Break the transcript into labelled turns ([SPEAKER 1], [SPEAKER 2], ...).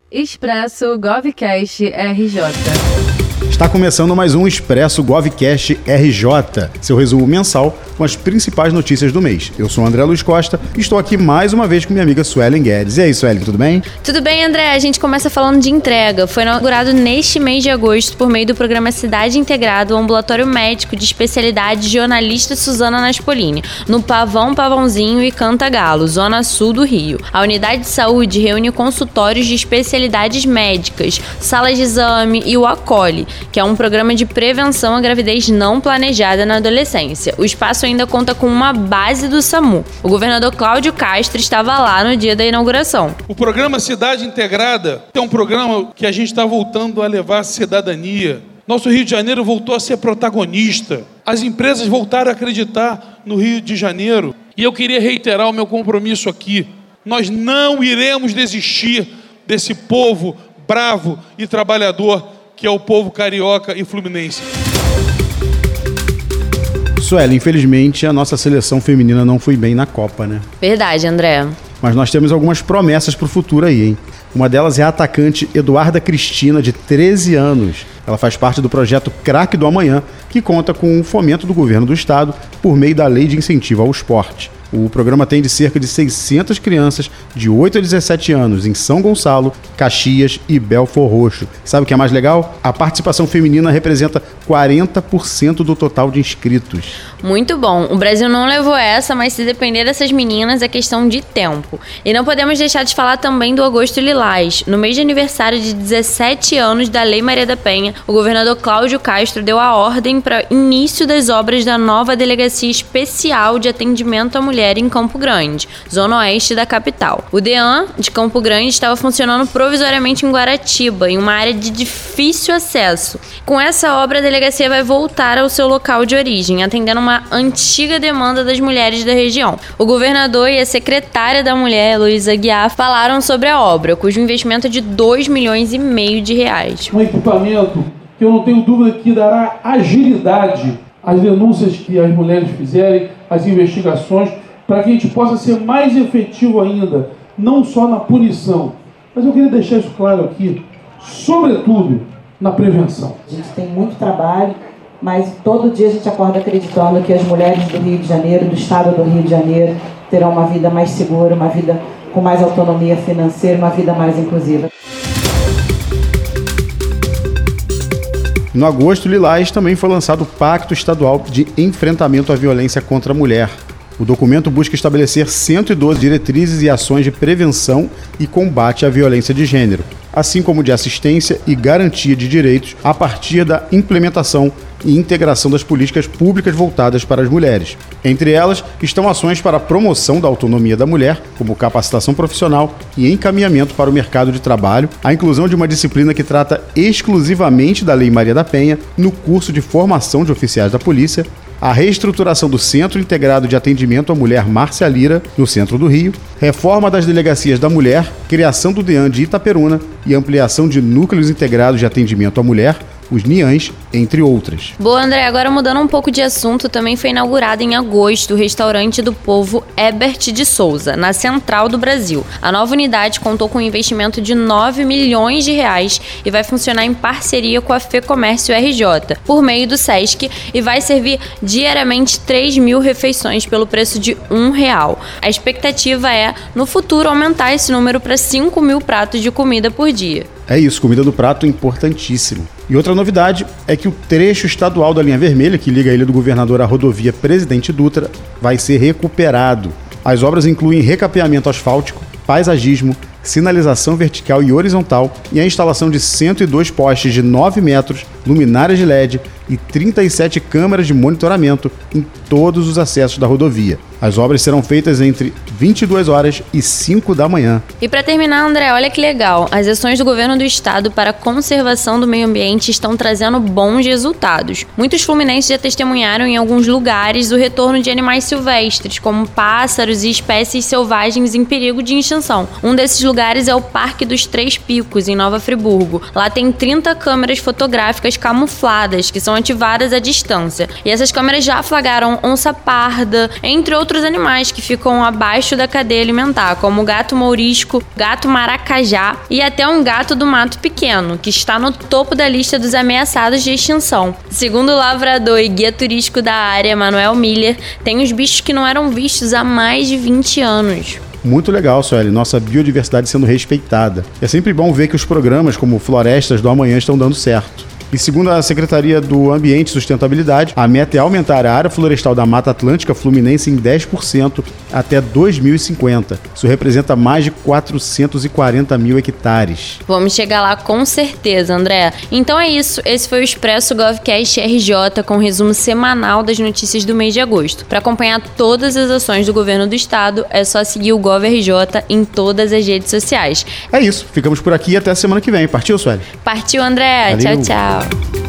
[SPEAKER 1] Expresso Govcast RJ.
[SPEAKER 2] Está começando mais um Expresso Govcast RJ, seu resumo mensal com as principais notícias do mês. Eu sou o André Luiz Costa e estou aqui mais uma vez com minha amiga Suelen Guedes. E aí, Suelen, tudo bem?
[SPEAKER 3] Tudo bem, André. A gente começa falando de entrega. Foi inaugurado neste mês de agosto, por meio do programa Cidade Integrada, o ambulatório médico de especialidade jornalista Suzana Naspolini, no Pavãozinho e Cantagalo, zona sul do Rio. A unidade de saúde reúne consultórios de especialidades médicas, salas de exame e o Acolhe, que é um programa de prevenção à gravidez não planejada na adolescência. O espaço ainda conta com uma base do SAMU. O governador Cláudio Castro estava lá no dia da inauguração.
[SPEAKER 4] O programa Cidade Integrada é um programa que a gente está voltando a levar a cidadania. Nosso Rio de Janeiro voltou a ser protagonista. As empresas voltaram a acreditar no Rio de Janeiro. E eu queria reiterar o meu compromisso aqui. Nós não iremos desistir desse povo bravo e trabalhador que é o povo carioca e fluminense.
[SPEAKER 2] Suelen, infelizmente a nossa seleção feminina não foi bem na Copa, né?
[SPEAKER 3] Verdade, André.
[SPEAKER 2] Mas nós temos algumas promessas pro futuro aí, hein? Uma delas é a atacante Eduarda Cristina, de 13 anos. Ela faz parte do projeto Craque do Amanhã, que conta com o fomento do governo do estado por meio da Lei de Incentivo ao Esporte. O programa atende cerca de 600 crianças de 8 a 17 anos em São Gonçalo, Caxias e Belfor Roxo. Sabe o que é mais legal? A participação feminina representa 40% do total de inscritos.
[SPEAKER 3] Muito bom. O Brasil não levou essa, mas se depender dessas meninas é questão de tempo. E não podemos deixar de falar também do Agosto Lilás. No mês de aniversário de 17 anos da Lei Maria da Penha, o governador Cláudio Castro deu a ordem para início das obras da nova Delegacia Especial de Atendimento à Mulher em Campo Grande, zona oeste da capital. O DEAN de Campo Grande estava funcionando provisoriamente em Guaratiba, em uma área de difícil acesso. Com essa obra, a delegacia vai voltar ao seu local de origem, atendendo uma antiga demanda das mulheres da região. O governador e a secretária da Mulher, Luísa Aguiar, falaram sobre a obra, cujo investimento é de R$2,5 milhões de reais.
[SPEAKER 5] Um equipamento que eu não tenho dúvida que dará agilidade às denúncias que as mulheres fizerem, às investigações, para que a gente possa ser mais efetivo ainda, não só na punição, mas eu queria deixar isso claro aqui, sobretudo na prevenção.
[SPEAKER 6] A gente tem muito trabalho, mas todo dia a gente acorda acreditando que as mulheres do Rio de Janeiro, do estado do Rio de Janeiro, terão uma vida mais segura, uma vida com mais autonomia financeira, uma vida mais inclusiva.
[SPEAKER 2] No Agosto Lilás também foi lançado o Pacto Estadual de Enfrentamento à Violência contra a Mulher. O documento busca estabelecer 112 diretrizes e ações de prevenção e combate à violência de gênero, assim como de assistência e garantia de direitos a partir da implementação e integração das políticas públicas voltadas para as mulheres. Entre elas estão ações para a promoção da autonomia da mulher, como capacitação profissional e encaminhamento para o mercado de trabalho, a inclusão de uma disciplina que trata exclusivamente da Lei Maria da Penha no curso de formação de oficiais da polícia, a reestruturação do Centro Integrado de Atendimento à Mulher Márcia Lira, no centro do Rio, reforma das delegacias da mulher, criação do DEAN de Itaperuna e ampliação de núcleos integrados de atendimento à mulher, os NIANs, entre outras.
[SPEAKER 3] Boa, André, agora mudando um pouco de assunto, também foi inaugurado em agosto o restaurante do povo Herbert de Souza, na Central do Brasil. A nova unidade contou com um investimento de R$9 milhões e vai funcionar em parceria com a FEComércio RJ, por meio do SESC, e vai servir diariamente 3.000 refeições pelo preço de R$1. A expectativa é, no futuro, aumentar esse número para 5.000 pratos de comida por dia.
[SPEAKER 2] É isso, comida do prato importantíssimo. E outra novidade é que o trecho estadual da linha vermelha, que liga a Ilha do Governador à rodovia Presidente Dutra, vai ser recuperado. As obras incluem recapeamento asfáltico, paisagismo, sinalização vertical e horizontal e a instalação de 102 postes de 9 metros, luminárias de LED e 37 câmeras de monitoramento em todos os acessos da rodovia. As obras serão feitas entre 22 horas e 5 da manhã.
[SPEAKER 3] E para terminar, André, olha que legal. As ações do governo do estado para a conservação do meio ambiente estão trazendo bons resultados. Muitos fluminenses já testemunharam em alguns lugares o retorno de animais silvestres, como pássaros e espécies selvagens em perigo de extinção. Um desses lugares lugares é o Parque dos Três Picos, em Nova Friburgo. Lá tem 30 câmeras fotográficas camufladas, que são ativadas à distância. E essas câmeras já flagraram onça-parda, entre outros animais que ficam abaixo da cadeia alimentar, como o gato mourisco, gato maracajá e até um gato do mato pequeno, que está no topo da lista dos ameaçados de extinção. Segundo o lavrador e guia turístico da área, Manuel Miller, tem os bichos que não eram vistos há mais de 20 anos.
[SPEAKER 2] Muito legal, Sueli, nossa biodiversidade sendo respeitada. É sempre bom ver que os programas como Florestas do Amanhã estão dando certo. E segundo a Secretaria do Ambiente e Sustentabilidade, a meta é aumentar a área florestal da Mata Atlântica Fluminense em 10% até 2050. Isso representa mais de 440 mil hectares.
[SPEAKER 3] Vamos chegar lá com certeza, André. Então é isso. Esse foi o Expresso GovCast RJ com um resumo semanal das notícias do mês de agosto. Para acompanhar todas as ações do governo do estado, é só seguir o GovRJ em todas as redes sociais.
[SPEAKER 2] É isso. Ficamos por aqui e até a semana que vem. Partiu, Sueli?
[SPEAKER 3] Partiu, André.
[SPEAKER 2] Valeu.
[SPEAKER 3] Tchau, tchau.